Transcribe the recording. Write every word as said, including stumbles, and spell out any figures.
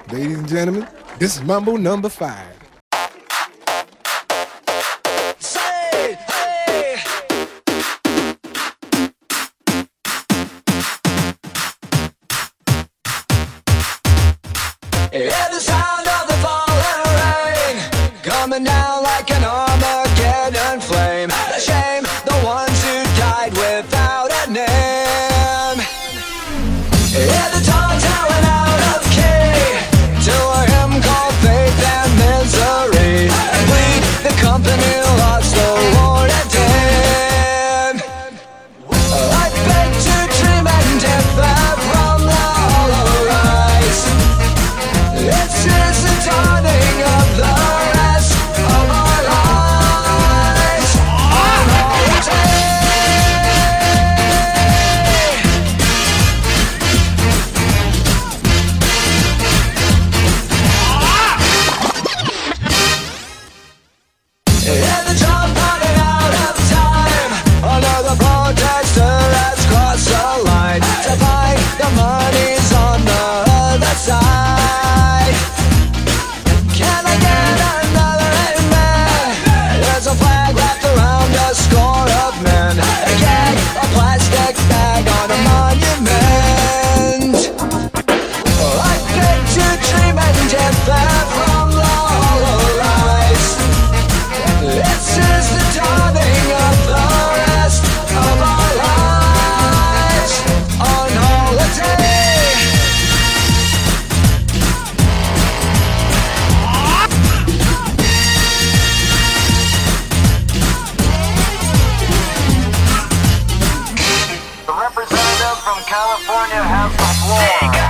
Ladies and gentlemen, this is Mambo number five. Say, hey. Hear the sound of the falling rain, coming down like an Armageddon flame. The shame, the ones who died without a name. Hear the tongues howling out of key to a hymn called faith and misery. And we, the company, lost the Lord and Dame. I beg to dream and differ from the hollow rise. This is the dawning of the rest of our lives on holiday. Hear the drum pounding out of time. Another protester has crossed the line to find the money's on the other side. Can I get another amen? There's a flag wrapped around a score of men. A gag, a plastic bag on a monument. I beg to dream and differ from the hollow rise. This is the dawning of the rest of our lives on holiday. The representative from California has the floor.